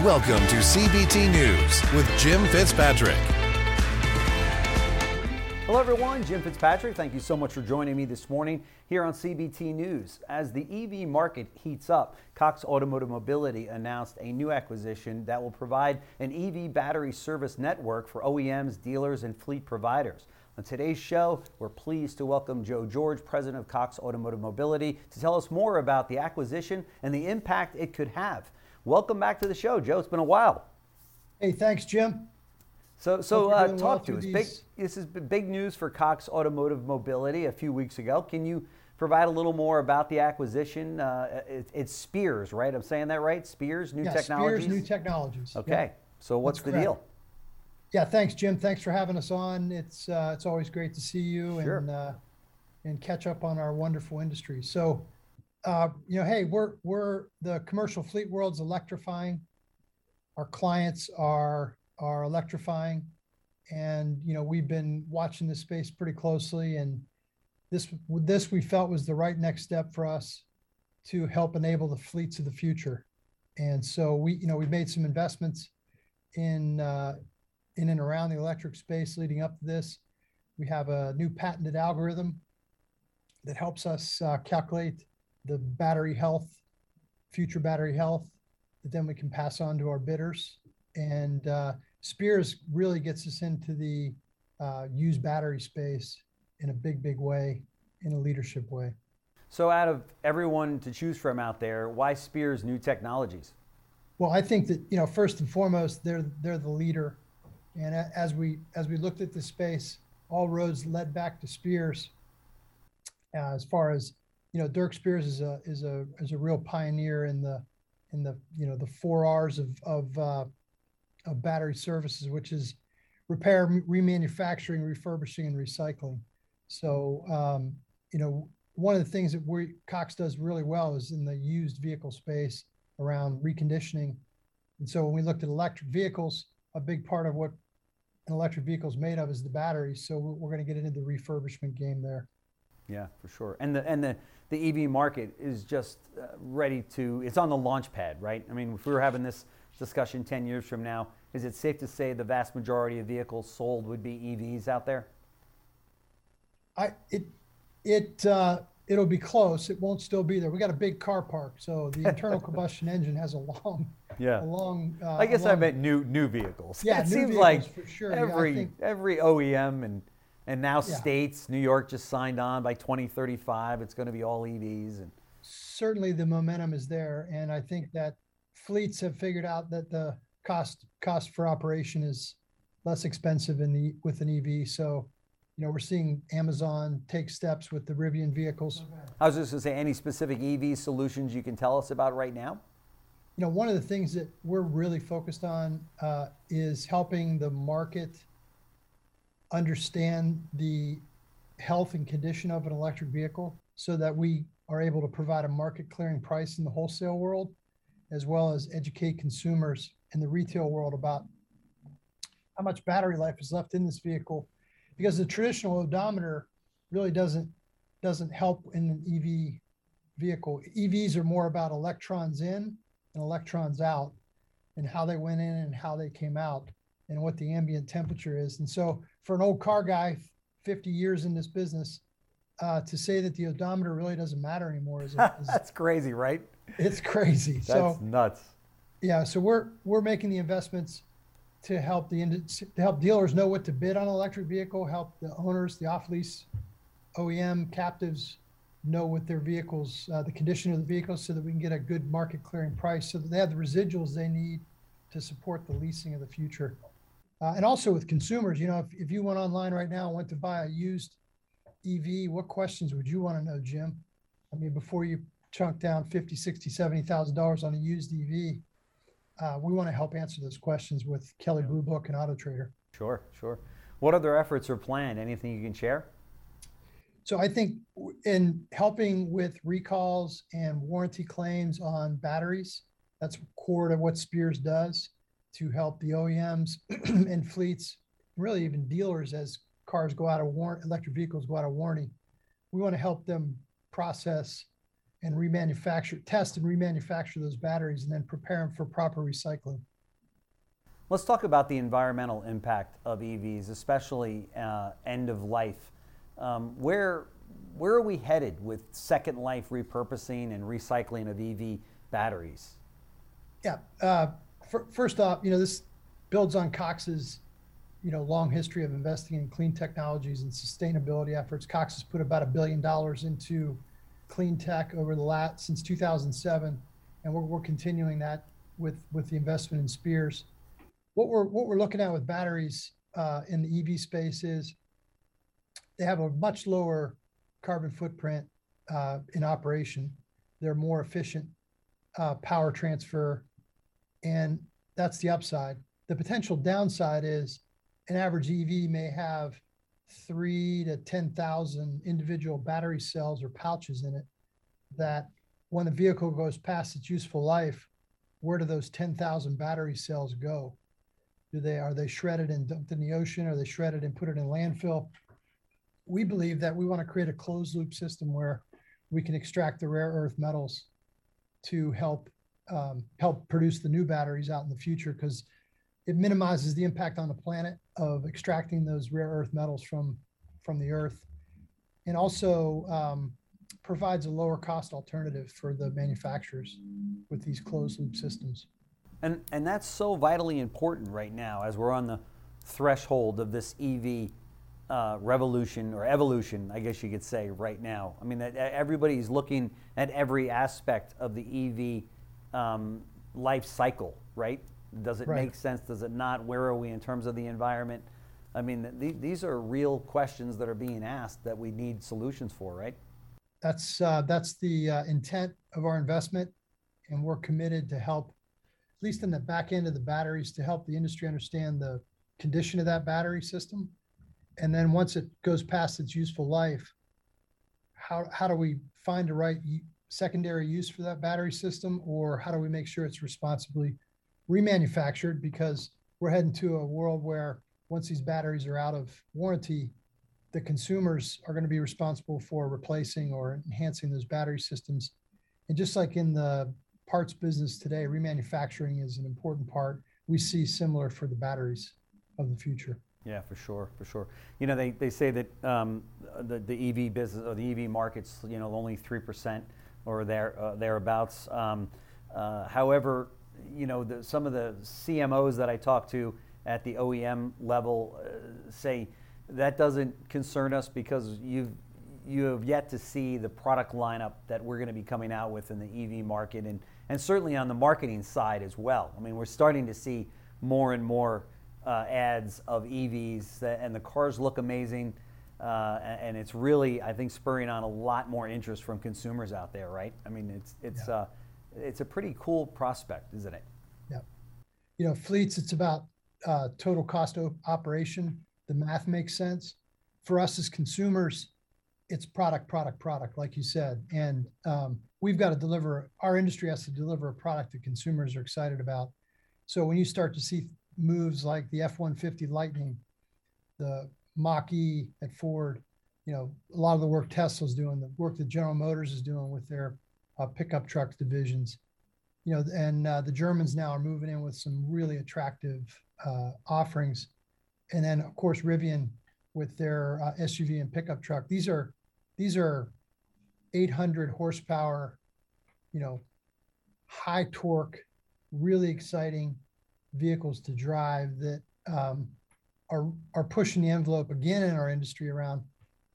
Welcome to CBT News with Jim Fitzpatrick. Hello everyone, Jim Fitzpatrick. Thank you so much for joining me this morning here on CBT News. As the EV market heats up, Cox Automotive Mobility announced a new acquisition that will provide an EV battery service network for OEMs, dealers, and fleet providers. On today's show, we're pleased to welcome Joe George, president of Cox Automotive Mobility, to tell us more about the acquisition and the impact it could have. Welcome back to the show, Joe. It's been a while. Hey, thanks, Jim. So talk to us. This is big news for Cox Automotive Mobility a few weeks ago. Can you provide a little more about the acquisition? It's Spears, right? I'm saying that right? Spears New Technologies? Spears New Technologies. Okay. Yeah. So what's the deal? Yeah, thanks, Jim. Thanks for having us on. It's always great to see you and catch up on our wonderful industry. So, hey, we're the commercial fleet world's electrifying. Our clients are electrifying, and we've been watching this space pretty closely, and this we felt was the right next step for us to help enable the fleets of the future. And so we've made some investments in and around the electric space leading up to this. We have a new patented algorithm that helps us calculate the battery health, future battery health, that then we can pass on to our bidders. And Spears really gets us into the used battery space in a big way, in a leadership way. So out of everyone to choose from out there, why Spears New Technologies? Well, I think that, first and foremost, they're the leader. And as we looked at the space, all roads led back to Spears. As far as, Dirk Spears is a real pioneer in the the 4 R's of battery services, which is repair, remanufacturing, refurbishing, and recycling. So, one of the things that Cox does really well is in the used vehicle space around reconditioning. And so when we looked at electric vehicles, a big part of what an electric vehicle is made of is the battery. So we're going to get into the refurbishment game there. Yeah, for sure. And the EV market is just it's on the launch pad, right? I mean, if we were having this discussion 10 years from now, is it safe to say the vast majority of vehicles sold would be EVs out there? It'll be close. It won't still be there. We got a big car park, so the internal combustion engine has a long. I guess I meant new vehicles. Yeah, it new seems vehicles, like for sure. every OEM and now states, New York just signed on by 2035. It's going to be all EVs. And certainly the momentum is there, and I think that fleets have figured out that the cost for operation is less expensive with an EV. So, we're seeing Amazon take steps with the Rivian vehicles. I was just going to say, any specific EV solutions you can tell us about right now? One of the things that we're really focused on is helping the market understand the health and condition of an electric vehicle so that we are able to provide a market clearing price in the wholesale world, as well as educate consumers in the retail world about how much battery life is left in this vehicle, because the traditional odometer really doesn't help in an EV vehicle. EVs are more about electrons in and electrons out, and how they went in and how they came out, and what the ambient temperature is. And so for an old car guy, 50 years in this business, to say that the odometer really doesn't matter anymore is that's crazy, right? It's crazy. That's nuts. Yeah, so we're making the investments to help dealers know what to bid on an electric vehicle, help the owners, the off-lease OEM captives know what their vehicles, the condition of the vehicles, so that we can get a good market clearing price, so that they have the residuals they need to support the leasing of the future. And also with consumers, if you went online right now and went to buy a used EV, what questions would you want to know, Jim? I mean, before you chunk down $50,000, $60,000, $70,000 on a used EV, we want to help answer those questions with Kelley Blue Book and Auto Trader. Sure. What other efforts are planned? Anything you can share? So I think in helping with recalls and warranty claims on batteries, that's core to what Spears does, to help the OEMs and fleets, really even dealers, as cars go out of warranty, electric vehicles go out of warranty. We want to help them process and test and remanufacture those batteries, and then prepare them for proper recycling. Let's talk about the environmental impact of EVs, especially end of life. Where are we headed with second life repurposing and recycling of EV batteries? Yeah. First off, this builds on Cox's, long history of investing in clean technologies and sustainability efforts. Cox has put about $1 billion into clean tech since 2007, and we're continuing that with the investment in Spears. What we're looking at with batteries in the EV space is they have a much lower carbon footprint in operation. They're more efficient power transfer, and that's the upside. The potential downside is an average EV may have 3,000 to 10,000 individual battery cells or pouches in it that when the vehicle goes past its useful life, where do those 10,000 battery cells go? Are they shredded and dumped in the ocean? Are they shredded and put it in landfill? We believe that we want to create a closed loop system where we can extract the rare earth metals to help produce the new batteries out in the future, because it minimizes the impact on the planet of extracting those rare earth metals from the earth, and also provides a lower cost alternative for the manufacturers with these closed loop systems. And that's so vitally important right now as we're on the threshold of this EV revolution or evolution, I guess you could say, right now. I mean, everybody's looking at every aspect of the EV life cycle, right? Does it make sense? Does it not? Where are we in terms of the environment? I mean, these are real questions that are being asked that we need solutions for, right? That's the intent of our investment, and we're committed to help, at least in the back end of the batteries, to help the industry understand the condition of that battery system. And then once it goes past its useful life, how do we find the right secondary use for that battery system, or how do we make sure it's responsibly remanufactured? Because we're heading to a world where once these batteries are out of warranty, the consumers are going to be responsible for replacing or enhancing those battery systems. And just like in the parts business today, remanufacturing is an important part. We see similar for the batteries of the future. Yeah, for sure. They say that the EV business or the EV market's only 3% or thereabouts. However, some of the CMOs that I talk to at the OEM level say that doesn't concern us because you have yet to see the product lineup that we're going to be coming out with in the EV market, and certainly on the marketing side as well. I mean, we're starting to see more and more ads of EVs, and the cars look amazing, and it's really, I think, spurring on a lot more interest from consumers out there, right? I mean, it's a pretty cool prospect, isn't it? Yeah. Fleets, it's about total cost of operation. The math makes sense. For us as consumers, it's product, like you said. And we've got to deliver, our industry has to deliver a product that consumers are excited about. So when you start to see moves like the F-150 Lightning, the Mach-E at Ford, a lot of the work Tesla's doing, the work that General Motors is doing with their pickup truck divisions, and the Germans now are moving in with some really attractive offerings. And then of course, Rivian with their SUV and pickup truck. These are 800 horsepower, high torque, really exciting vehicles to drive that are pushing the envelope again in our industry around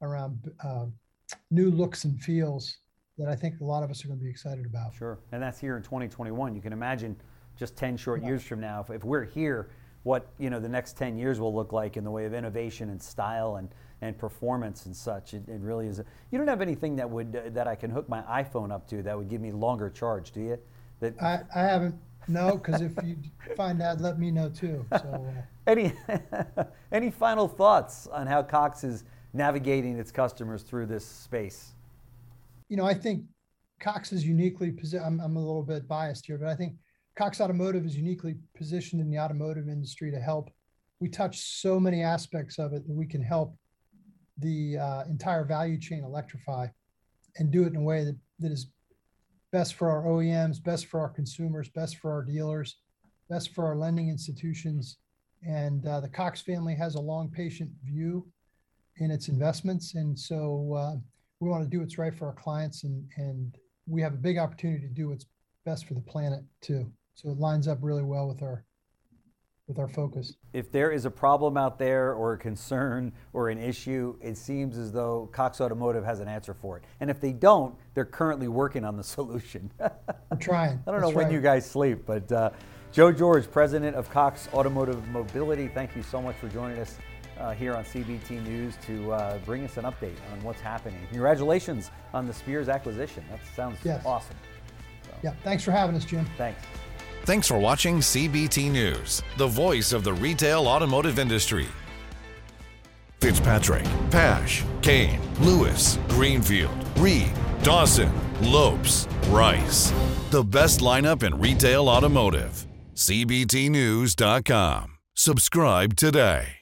new looks and feels that I think a lot of us are going to be excited about. Sure, and that's here in 2021. You can imagine just 10 short years from now, if we're here, what the next 10 years will look like in the way of innovation and style and performance and such. It really is. You don't have anything that I can hook my iPhone up to that would give me longer charge, do you? I haven't. No, because if you find out, let me know too. So, any final thoughts on how Cox is navigating its customers through this space? I think Cox is uniquely positioned. I'm a little bit biased here, but I think Cox Automotive is uniquely positioned in the automotive industry to help. We touch so many aspects of it that we can help the entire value chain electrify and do it in a way that is best for our OEMs, best for our consumers, best for our dealers, best for our lending institutions. And the Cox family has a long, patient view in its investments. And so we want to do what's right for our clients, and we have a big opportunity to do what's best for the planet too. So it lines up really well with our focus. If there is a problem out there or a concern or an issue, it seems as though Cox Automotive has an answer for it. And if they don't, they're currently working on the solution. We're trying. I don't know when you guys sleep, but Joe George, president of Cox Automotive Mobility, thank you so much for joining us here on CBT News to bring us an update on what's happening. Congratulations on the Spears acquisition. That sounds awesome. So. Yeah, thanks for having us, Jim. Thanks. Thanks for watching CBT News, the voice of the retail automotive industry. Fitzpatrick, Pash, Kane, Lewis, Greenfield, Reed, Dawson, Lopes, Rice. The best lineup in retail automotive. CBTnews.com. Subscribe today.